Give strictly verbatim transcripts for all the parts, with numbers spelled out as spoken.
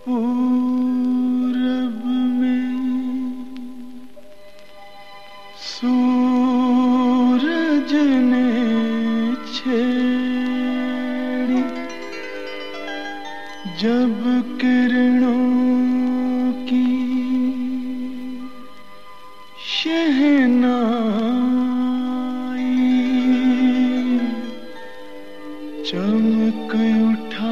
पूरब में सूरज ने छेड़ी जब किरणों की शहनाई, चमक उठा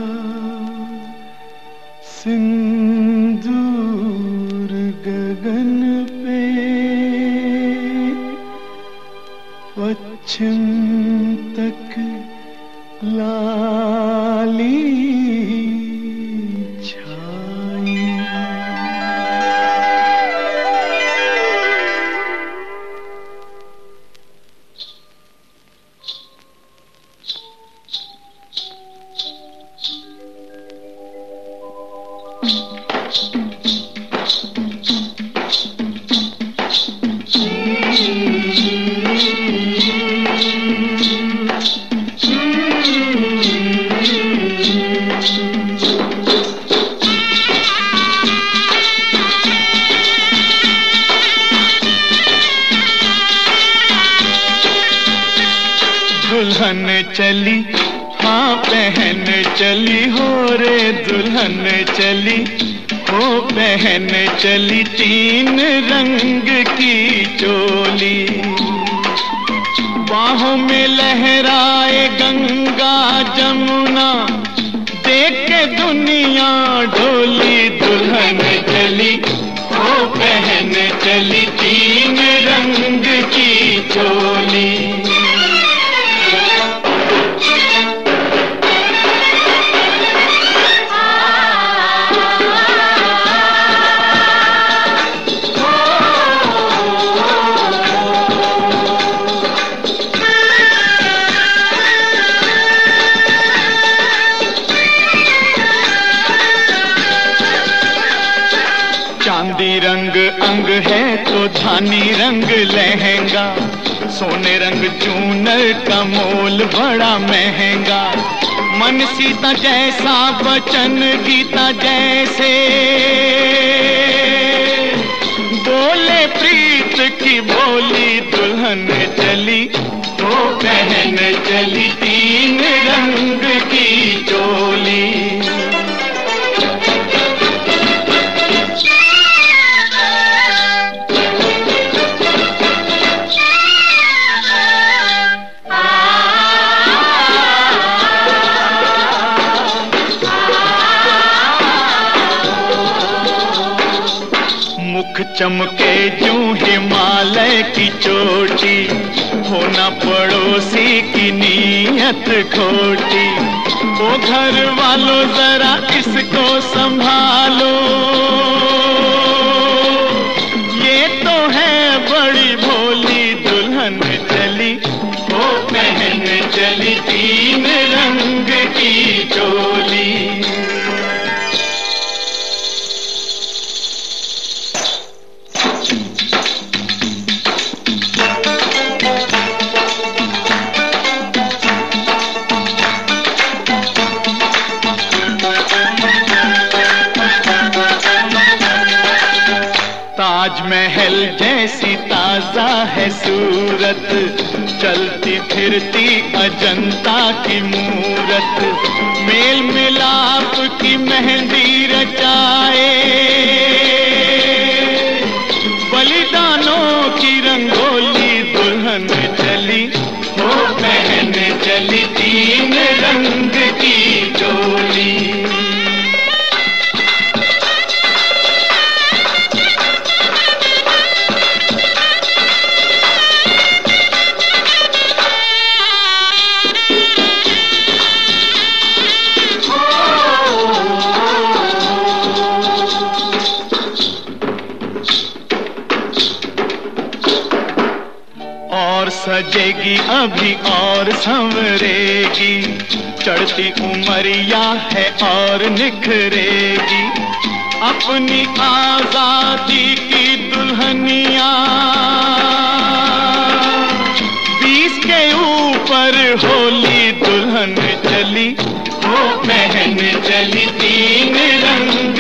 सिंदूर गगन पे, पश्चिम तक लाली छाई। दुल्हन चली, हाँ बहन चली हो रे, दुल्हन चली हो बहन चली, तीन रंग की चोली, बाहों में लहराए गंगा जमुना, देख के दुनिया डोली। दुल्हन चली हो बहन चली, तीन रंग की चोली। चांदी रंग अंग है तो धानी रंग लहंगा, सोने रंग चूनर का मोल बड़ा महंगा। मन सीता जैसा वचन गीता जैसे, बोले प्रीत की बोली। दुल्हन चली वो बहन चली, तीन रंग की चोली। मुख चमके जूं हिमालय की चोटी, होना पड़ोसी की नीयत खोटी। ओ घर वालों जरा इसको संभालो, ये तो है बड़ी भोली। दुल्हन चली ओ बहन चली, तीन रंग की चोली। ताजमहल जैसी ताजा है सूरत, चलती फिरती अजंता की मूरत। मेल मिलाप की मेहंदी रचाए, बलिदानों की रंगोली। दुल्हन चली वो बहन चली, तीन रंग की चोली। और सजेगी अभी और संवरेगी, चढ़ती उमरिया है और निखरेगी। अपनी आजादी की दुल्हनिया, बीस के ऊपर होली। दुल्हन चली वो बहन चली, तीन रंग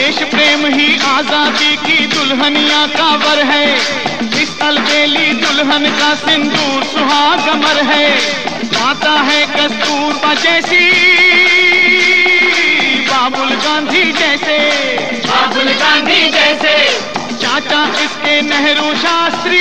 देश प्रेम ही आजादी की दुल्हनिया का वर है, इस अलबेली दुल्हन का सिंदूर सुहाग अमर है। आता है कस्तूरबा जैसी, बाबुल गांधी जैसे, बाबुल गांधी जैसे, चाचा इसके नेहरू शास्त्री,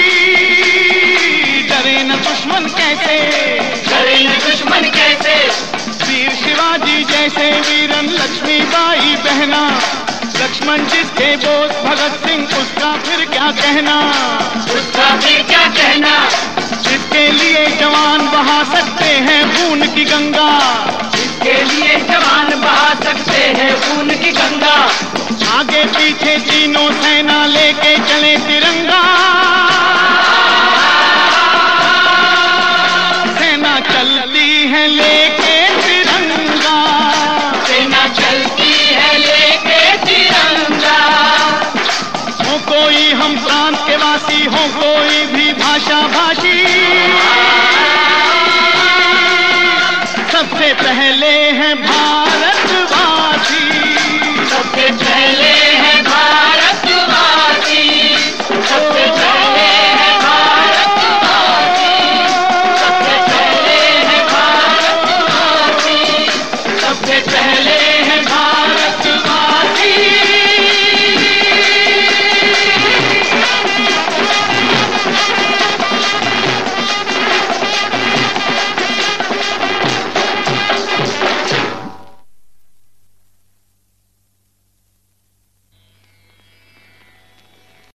डरे न दुश्मन कैसे, डरे न दुश्मन कैसे। वीर शिवाजी जैसे वीरन लक्ष्मीबाई बहना, लक्ष्मण जिसके बोस भगत सिंह उसका फिर क्या कहना, उसका फिर क्या कहना। जिसके लिए जवान बहा सकते हैं खून की गंगा, इसके लिए जवान बहा सकते हैं खून की गंगा। आगे पीछे तीनों सेना लेके चले तिरंगा, सेना चलती है लेके तिरंगा, सेना चलती है लेके तिरंगा। हो कोई हम प्रांत के वासी, हो कोई भी भाषा भाषी, सबसे पहले है भारत